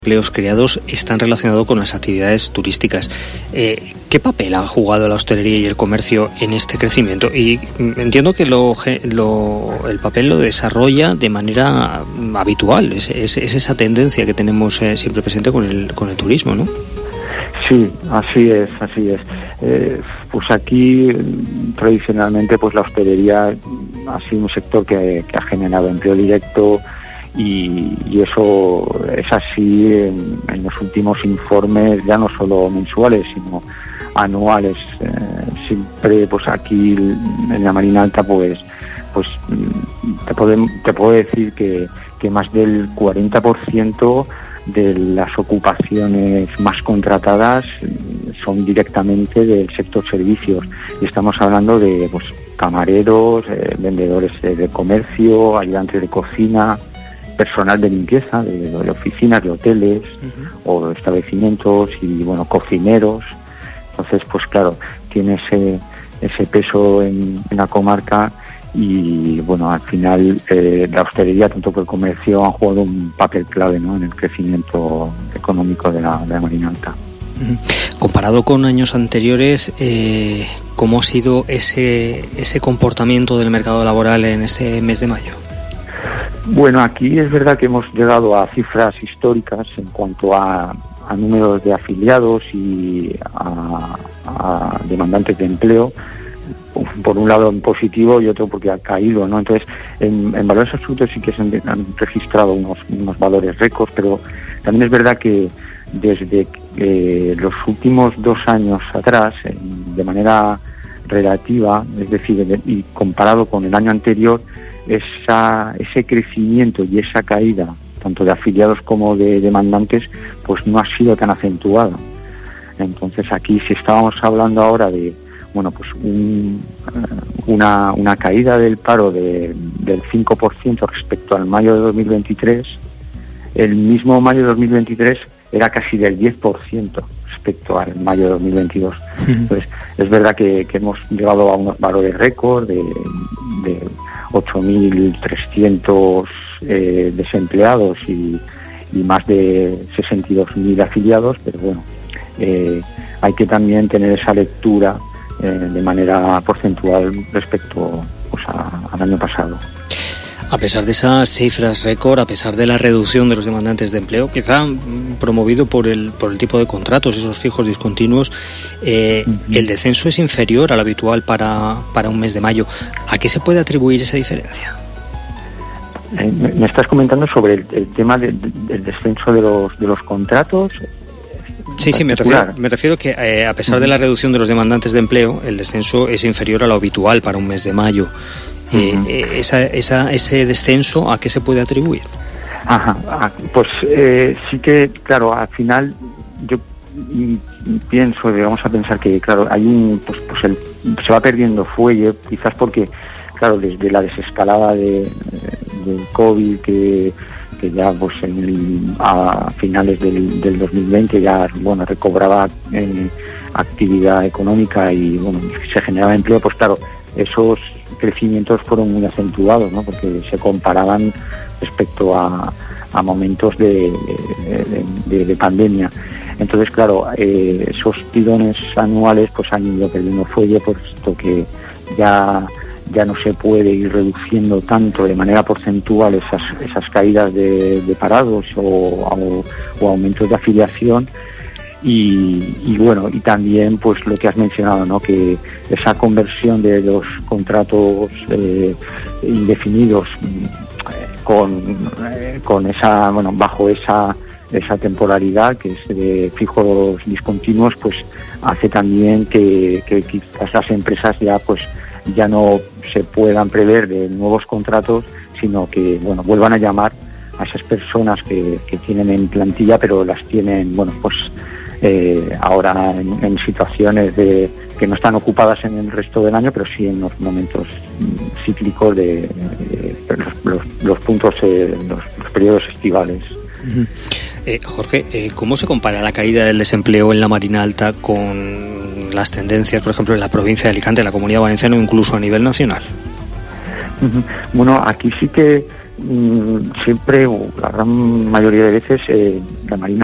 empleos creados están relacionados con las actividades turísticas. ¿Qué papel ha jugado la hostelería y el comercio en este crecimiento? Y entiendo que el papel lo desarrolla de manera habitual. Es esa tendencia que tenemos siempre presente con el turismo, ¿no? Sí, así es. Pues aquí tradicionalmente pues la hostelería ha sido un sector que ha generado empleo directo. Y eso es así en los últimos informes, ya no solo mensuales, sino anuales. Siempre, pues aquí en la Marina Alta, pues te puedo decir que más del 40% de las ocupaciones más contratadas son directamente del sector servicios. Y estamos hablando de pues camareros, vendedores de comercio, ayudantes de cocina, personal de limpieza, de oficinas, de hoteles o de establecimientos y, cocineros. Entonces, pues claro, tiene ese peso en la comarca y, al final la hostelería, tanto como el comercio, han jugado un papel clave, ¿no?, en el crecimiento económico de la Marina Alta. Comparado con años anteriores, ¿cómo ha sido ese comportamiento del mercado laboral en este mes de mayo? Bueno, aquí es verdad que hemos llegado a cifras históricas en cuanto a números de afiliados y a demandantes de empleo, por un lado en positivo y otro porque ha caído, ¿no? Entonces, en valores absolutos sí que se han registrado unos valores récords, pero también es verdad que desde los últimos 2 años atrás, de manera relativa, es decir, y comparado con el año anterior, ese crecimiento y esa caída, tanto de afiliados como de demandantes, pues no ha sido tan acentuada. Entonces aquí, si estábamos hablando ahora de una caída del paro del 5% respecto al mayo de 2023, el mismo mayo de 2023 era casi del 10% respecto al mayo de 2022. Entonces, es verdad que hemos llegado a unos valores récord de 8.300 desempleados y más de 62.000 afiliados, pero hay que también tener esa lectura de manera porcentual respecto al año pasado. A pesar de esas cifras récord, a pesar de la reducción de los demandantes de empleo, quizá promovido por el tipo de contratos, esos fijos discontinuos, el descenso es inferior al habitual para un mes de mayo. ¿A qué se puede atribuir esa diferencia? ¿Me estás comentando sobre el tema del descenso de los contratos? Sí, me refiero que a pesar de la reducción de los demandantes de empleo, el descenso es inferior a lo habitual para un mes de mayo. Ese descenso, ¿a qué se puede atribuir? Pues sí que, claro, al final yo pienso, vamos a pensar que, claro, hay se va perdiendo fuelle, quizás porque, claro, desde la desescalada del COVID que ya pues a finales del 2020 ya recobraba actividad económica y se generaba empleo, pues claro, esos crecimientos fueron muy acentuados, ¿no?, porque se comparaban respecto a momentos de pandemia. Entonces, claro, esos tirones anuales pues han ido perdiendo fuelle, puesto que ya no se puede ir reduciendo tanto de manera porcentual esas caídas de parados o aumentos de afiliación. Y también pues lo que has mencionado, ¿no?, que esa conversión de los contratos indefinidos con esa bajo esa temporalidad que es de fijos discontinuos, pues hace también que quizás las empresas ya no se puedan prever de nuevos contratos, sino que vuelvan a llamar a esas personas que tienen en plantilla, pero las tienen ahora en situaciones que no están ocupadas en el resto del año, pero sí en los momentos cíclicos de los puntos, los periodos estivales. Jorge, ¿cómo se compara la caída del desempleo en la Marina Alta con las tendencias, por ejemplo, en la provincia de Alicante, en la Comunidad Valenciana o incluso a nivel nacional? Bueno, aquí sí que siempre, o la gran mayoría de veces, la Marina